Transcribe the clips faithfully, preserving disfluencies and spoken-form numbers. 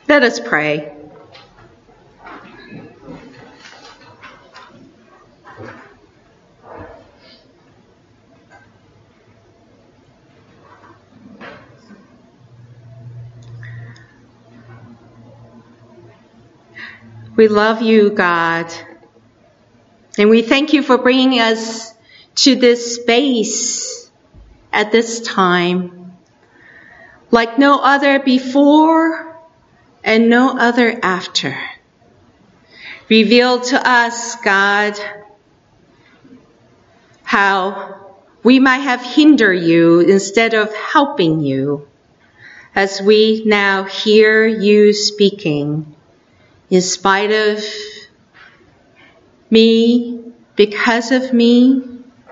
Let us pray. We love you, God, and we thank you for bringing us to this space at this time, like no other before and no other after. Reveal to us, God, how we might have hindered you instead of helping you, as we now hear you speaking. In spite of me, because of me,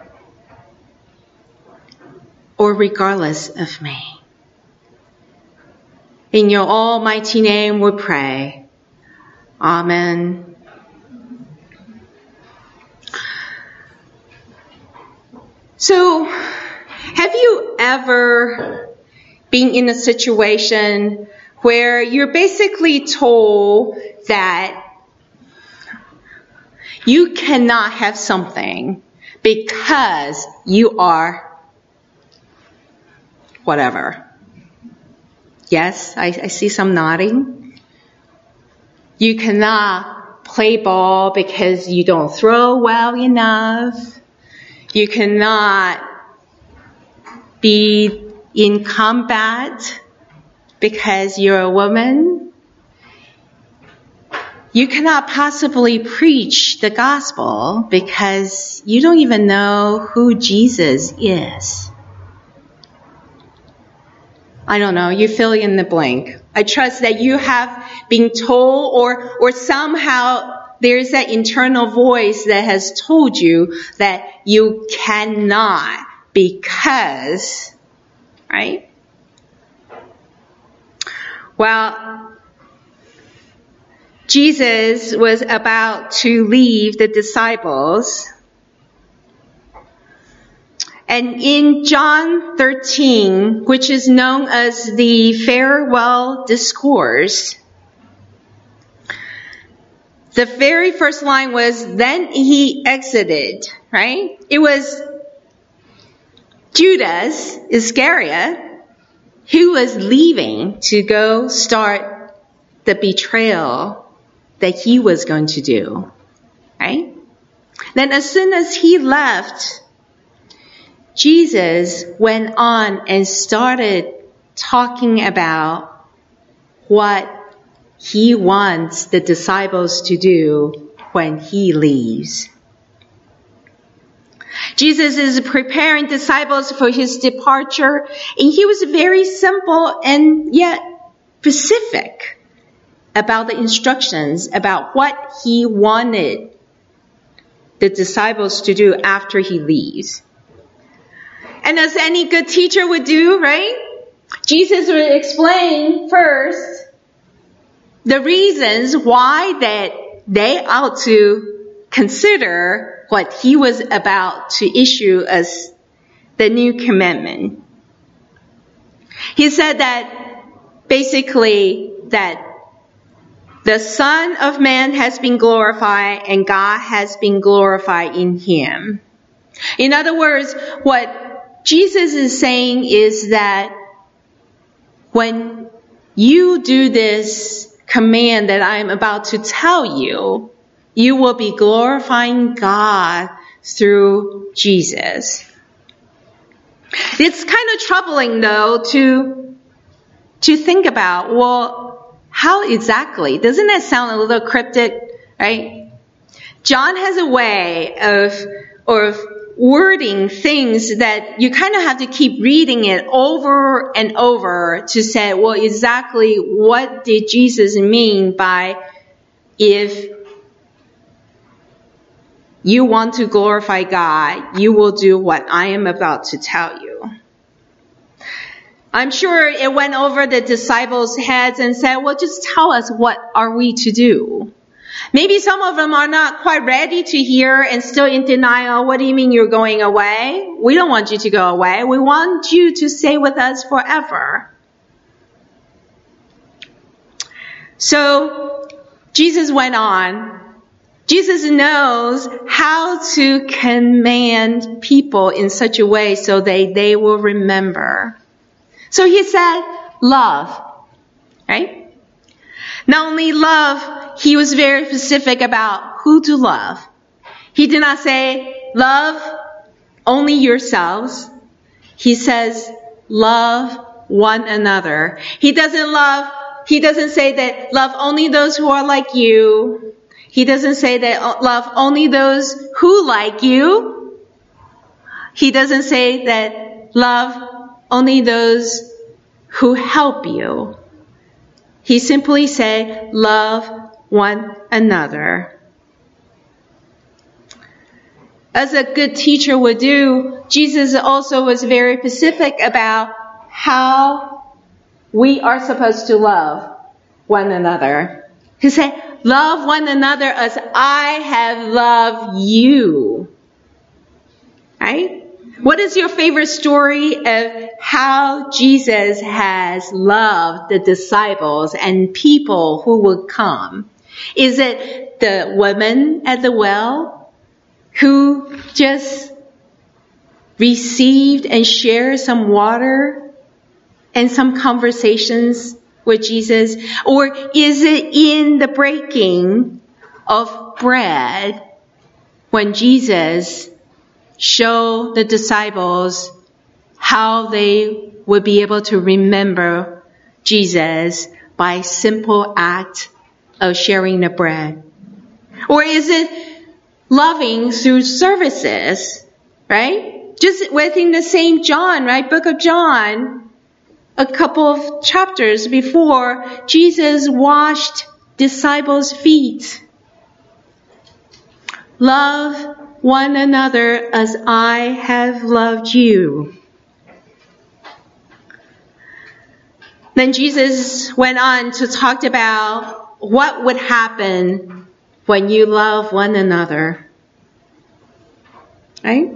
or regardless of me. In your almighty name we pray. Amen. So, have you ever been in a situation where you're basically told that you cannot have something because you are whatever? Yes, I, I see some nodding. You cannot play ball because you don't throw well enough. You cannot be in combat because you're a woman. You cannot possibly preach the gospel because you don't even know who Jesus is. I don't know, you fill in the blank. I trust that you have been told or, or somehow there's that internal voice that has told you that you cannot because, right? Well, Jesus was about to leave the disciples. And in John thirteen, which is known as the farewell discourse, the very first line was, then he exited, right? It was Judas Iscariot who was leaving to go start the betrayal that he was going to do, right? Then as soon as he left, Jesus went on and started talking about what he wants the disciples to do when he leaves. Jesus is preparing disciples for his departure, and he was very simple and yet specific about the instructions about what he wanted the disciples to do after he leaves. And as any good teacher would do, right? Jesus would explain first the reasons why that they ought to consider what he was about to issue as the new commandment. He said that basically that the Son of Man has been glorified and God has been glorified in him. In other words, what Jesus is saying is that when you do this command that I'm about to tell you, you will be glorifying God through Jesus. It's kind of troubling, though, to, to think about, well, how exactly? Doesn't that sound a little cryptic, right? John has a way of, of wording things that you kind of have to keep reading it over and over to say, well, exactly what did Jesus mean by if you want to glorify God, you will do what I am about to tell you. I'm sure it went over the disciples' heads and said, well, just tell us what are we to do. Maybe some of them are not quite ready to hear and still in denial. What do you mean you're going away? We don't want you to go away. We want you to stay with us forever. So Jesus went on. Jesus knows how to command people in such a way so they, they will remember. So he said, love, right? Not only love, he was very specific about who to love. He did not say, love only yourselves. He says, love one another. He doesn't love, he doesn't say that love only those who are like you. He doesn't say that love only those who like you. He doesn't say that love only those who help you. He simply said, love one another. As a good teacher would do, Jesus also was very specific about how we are supposed to love one another. He said, love one another as I have loved you. Right? What is your favorite story of how Jesus has loved the disciples and people who would come? Is it the woman at the well who just received and shared some water and some conversations with Jesus? Or is it in the breaking of bread when Jesus showed the disciples how they would be able to remember Jesus by simple act of sharing the bread? Or is it loving through services, right? Just within the same John, right? Book of John, a couple of chapters before, Jesus washed disciples' feet. Love one another as I have loved you. Then Jesus went on to talk about what would happen when you love one another. Right?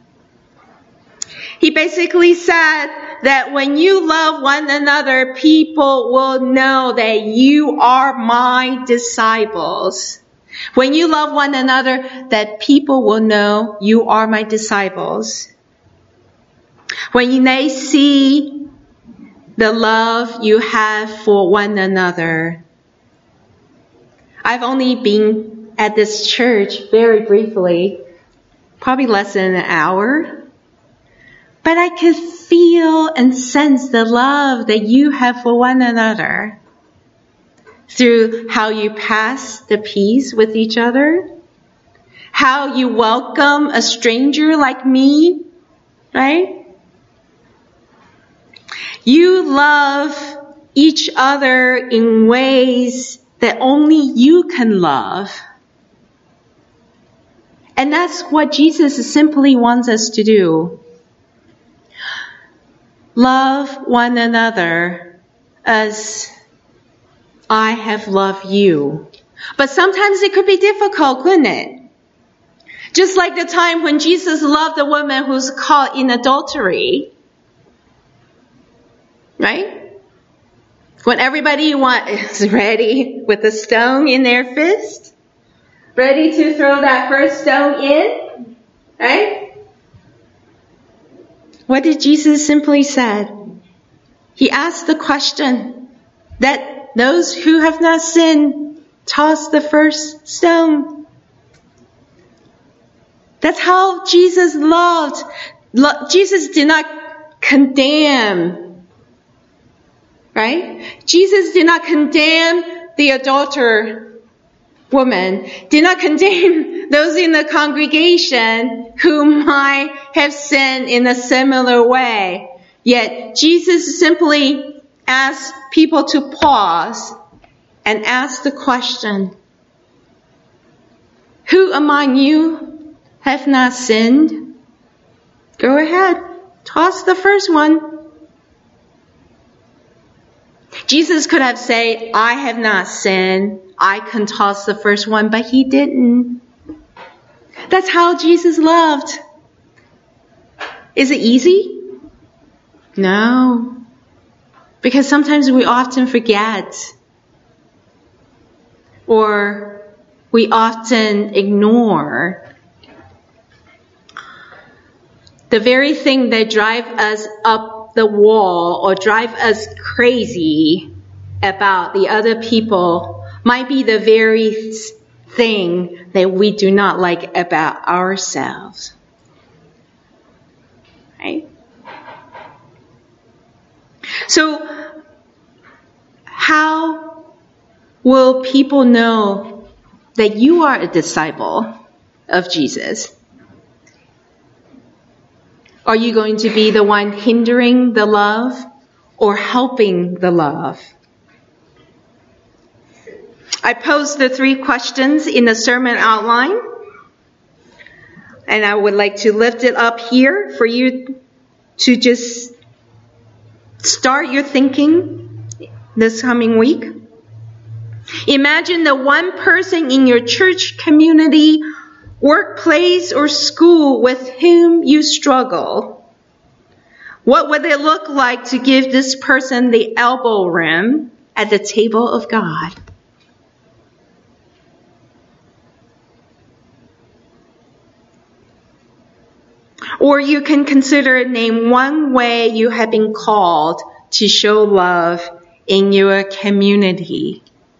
He basically said that when you love one another, people will know that you are my disciples. When you love one another, that people will know you are my disciples. When they see the love you have for one another. I've only been at this church very briefly, probably less than an hour. But I could feel and sense the love that you have for one another through how you pass the peace with each other, how you welcome a stranger like me, right? You love each other in ways that only you can love. And that's what Jesus simply wants us to do. Love one another as I have loved you. But sometimes it could be difficult, couldn't it? Just like the time when Jesus loved the woman who's caught in adultery. Right? When everybody want, is ready with a stone in their fist. Ready to throw that first stone in. Right? What did Jesus simply said? He asked the question that those who have not sinned toss the first stone. That's how Jesus loved. Lo- Jesus did not condemn. Right? Jesus did not condemn the adulterer woman, did not condemn those in the congregation who might have sinned in a similar way. Yet Jesus simply asked people to pause and ask the question, who among you have not sinned? Go ahead, toss the first one. Jesus could have said, I have not sinned. I can toss the first one, but he didn't. That's how Jesus loved. Is it easy? No. Because sometimes we often forget. or we often ignore. The very thing that drive us up the wall or drive us crazy about the other people might be the very thing that we do not like about ourselves. Right? So, how will people know that you are a disciple of Jesus? Are you going to be the one hindering the love or helping the love? I posed the three questions in the sermon outline, and I would like to lift it up here for you to just start your thinking this coming week. Imagine the one person in your church community, workplace, or school with whom you struggle. What would it look like to give this person the elbow room at the table of God? Or you can consider name one way you have been called to show love in your community.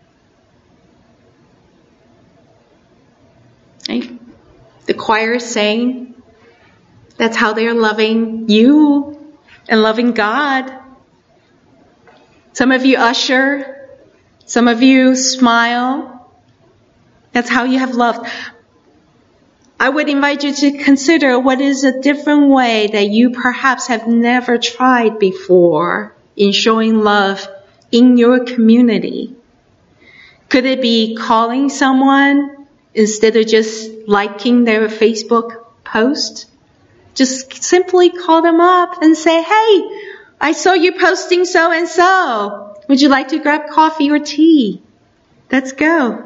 Right? The choir is saying that's how they're loving you and loving God. Some of you usher, some of you smile. That's how you have loved. I would invite you to consider what is a different way that you perhaps have never tried before in showing love in your community. Could it be calling someone instead of just liking their Facebook post? Just simply call them up and say, hey, I saw you posting so and so. Would you like to grab coffee or tea? Let's go.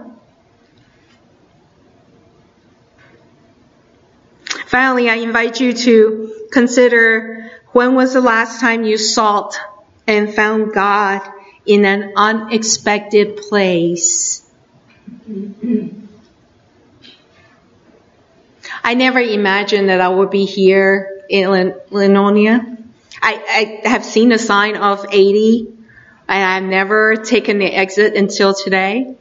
Finally, I invite you to consider when was the last time you sought and found God in an unexpected place. I never imagined that I would be here in Linonia. I, I have seen a sign of eighty, and I've never taken the exit until today.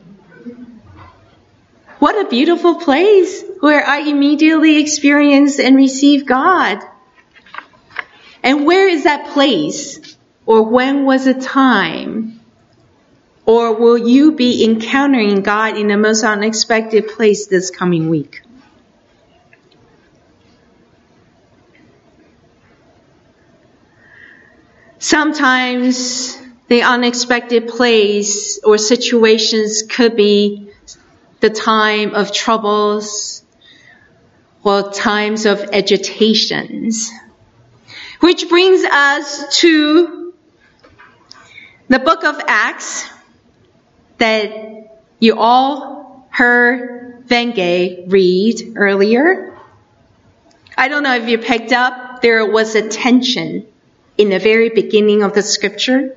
What a beautiful place where I immediately experienced and received God. And where is that place? Or when was the time? Or will you be encountering God in the most unexpected place this coming week? Sometimes the unexpected place or situations could be the time of troubles or times of agitations. Which brings us to the book of Acts that you all heard Venge read earlier. I don't know if you picked up, there was a tension in the very beginning of the scripture.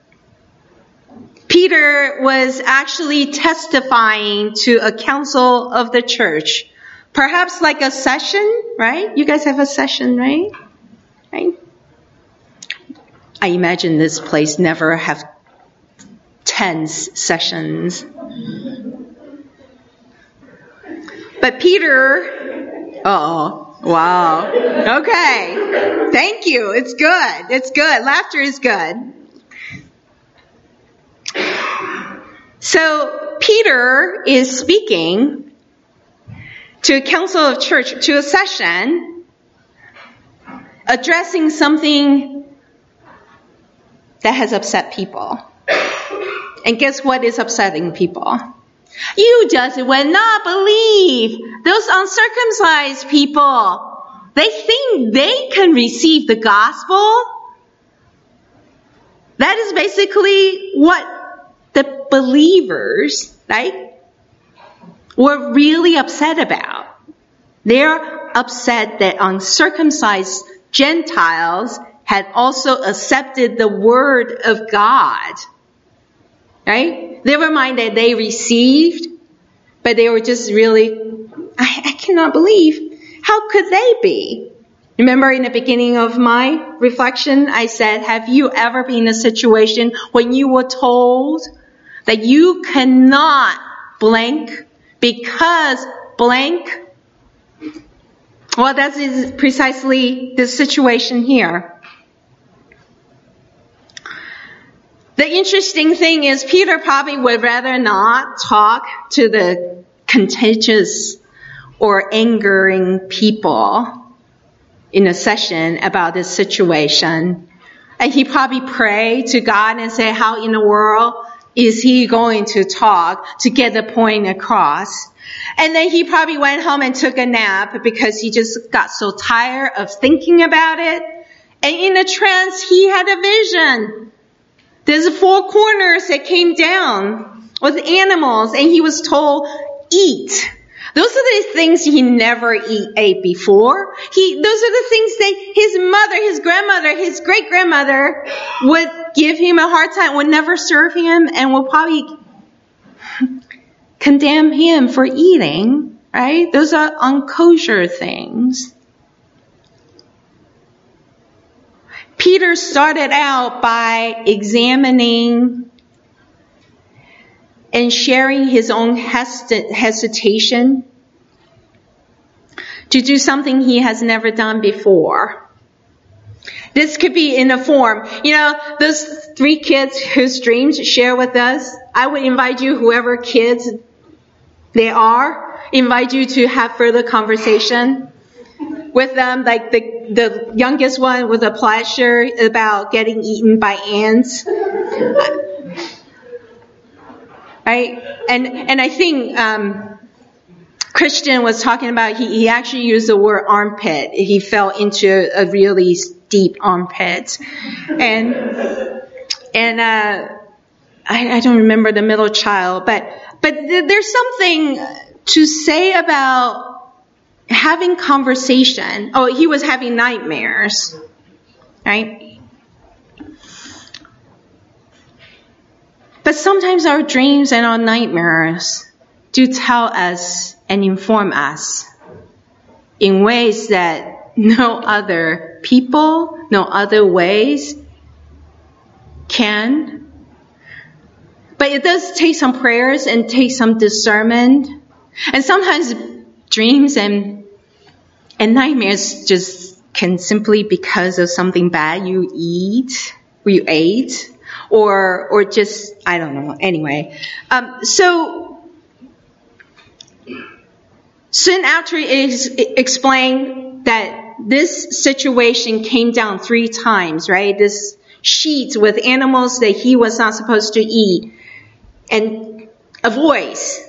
Peter was actually testifying to a council of the church. Perhaps like a session, right? You guys have a session, right? Right? I imagine this place never have tense sessions. But Peter, oh, wow. Okay. Thank you. It's good. It's good. Laughter is good. So Peter is speaking to a council of church, to a session, addressing something that has upset people. And guess what is upsetting people? You just would not believe those uncircumcised people. They think they can receive the gospel. That is basically what the believers, right, were really upset about. They're upset that uncircumcised Gentiles had also accepted the word of God. Right? Never mind that they received But they were just really, I, I cannot believe, how could they be? Remember in the beginning of my reflection, I said, have you ever been in a situation when you were told that you cannot blank because blank? Well, that is precisely the situation here. The interesting thing is Peter probably would rather not talk to the contentious or angering people in a session about this situation. And he probably prayed to God and say, how in the world is he going to talk to get the point across? And then he probably went home and took a nap because he just got so tired of thinking about it. And in a trance, he had a vision. There's four corners that came down with animals, and he was told, eat. Those are the things he never eat, ate before. He, those are the things that his mother, his grandmother, his great-grandmother would give him a hard time, would never serve him, and will probably condemn him for eating, right? Those are unkosher things. Peter started out by examining and sharing his own hesitation to do something he has never done before. This could be in a form, you know, those three kids whose dreams share with us. I would invite you, whoever kids they are, invite you to have further conversation with them. Like the, the youngest one was a pleasure about getting eaten by ants. Right? And, and I think, um, Christian was talking about, he, he actually used the word armpit. He fell into a really deep armpit. And, and, uh, I, I don't remember the middle child, but, but th- there's something to say about having conversation. Oh, he was having nightmares, right? But sometimes our dreams and our nightmares do tell us and inform us in ways that no other people, no other ways can. But it does take some prayers and take some discernment. And sometimes dreams and and nightmares just can simply because of something bad you eat, or you ate, or or just, I don't know, anyway. Um, so, soon after it is explained that this situation came down three times, right? This sheet with animals that he was not supposed to eat. And a voice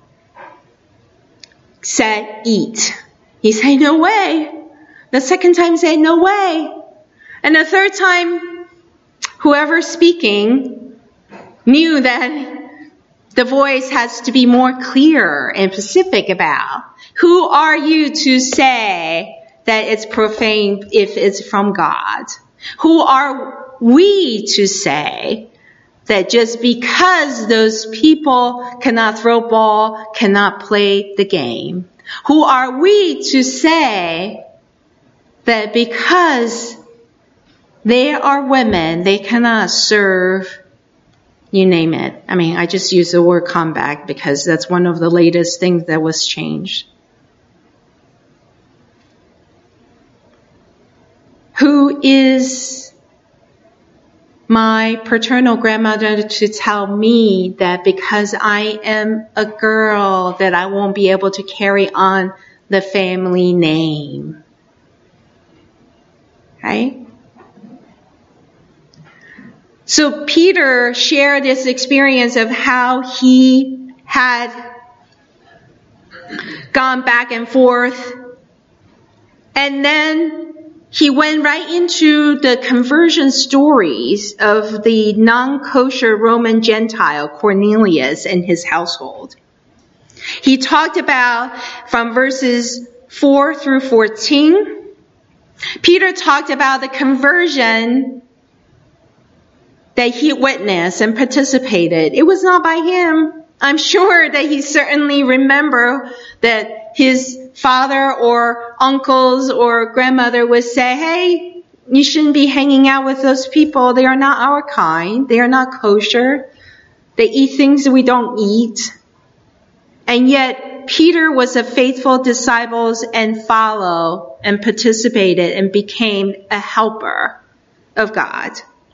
said, eat. He said, no way. The second time said, no way. And the third time, whoever's speaking knew that the voice has to be more clear and specific about who are you to say that it's profane if it's from God? Who are we to say that just because those people cannot throw ball, cannot play the game? Who are we to say that because they are women, they cannot serve, you name it. I mean, I just use the word comeback because that's one of the latest things that was changed. Who is my paternal grandmother to tell me that because I am a girl that I won't be able to carry on the family name? Right? So Peter shared this experience of how he had gone back and forth, and then he went right into the conversion stories of the non-kosher Roman Gentile Cornelius and his household. He talked about from verses four through fourteen. Peter talked about the conversion that he witnessed and participated. It was not by him. I'm sure that he certainly remembered that his father or uncles or grandmother would say, hey, you shouldn't be hanging out with those people. They are not our kind. They are not kosher. They eat things that we don't eat. And yet, Peter was a faithful disciple and followed and participated and became a helper of God.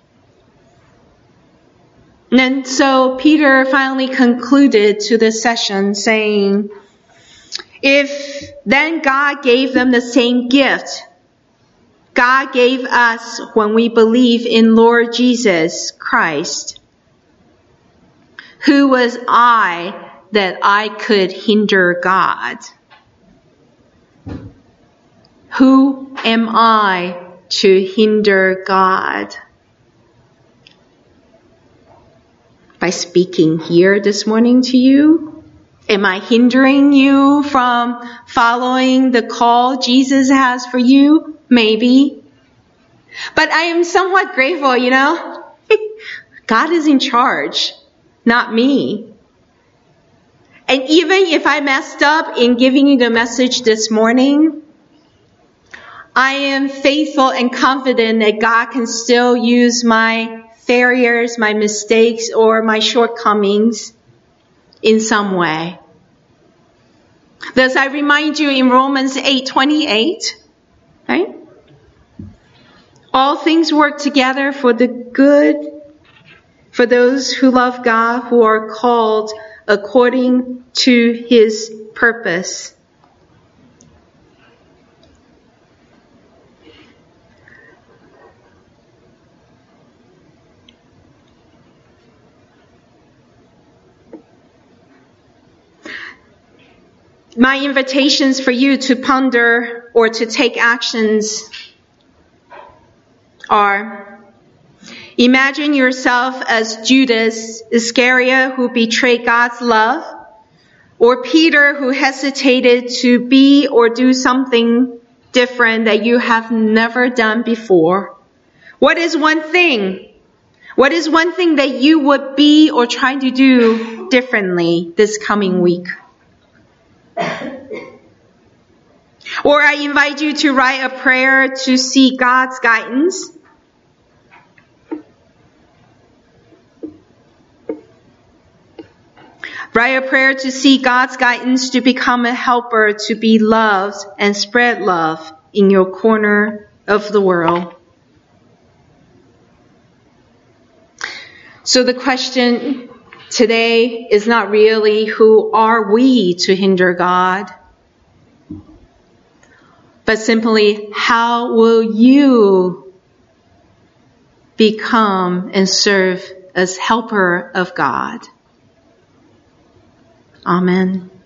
And so Peter finally concluded to the session saying, if then God gave them the same gift God gave us when we believe in Lord Jesus Christ, who was I that I could hinder God? Who am I to hinder God? By speaking here this morning to you? Am I hindering you from following the call Jesus has for you? Maybe. But I am somewhat grateful, you know. God is in charge, not me. And even if I messed up in giving you the message this morning, I am faithful and confident that God can still use my failures, my mistakes, or my shortcomings in some way. Thus, I remind you in Romans eight twenty-eight, right? All things work together for the good, for those who love God, who are called according to his purpose. My invitations for you to ponder or to take actions are: imagine yourself as Judas Iscariot, who betrayed God's love, or Peter, who hesitated to be or do something different that you have never done before. What is one thing? What is one thing that you would be or try to do differently this coming week? Or I invite you to write a prayer to seek God's guidance. Write a prayer to seek God's guidance to become a helper, to be loved and spread love in your corner of the world. So the question today is not really who are we to hinder God, but simply how will you become and serve as helper of God? Amen.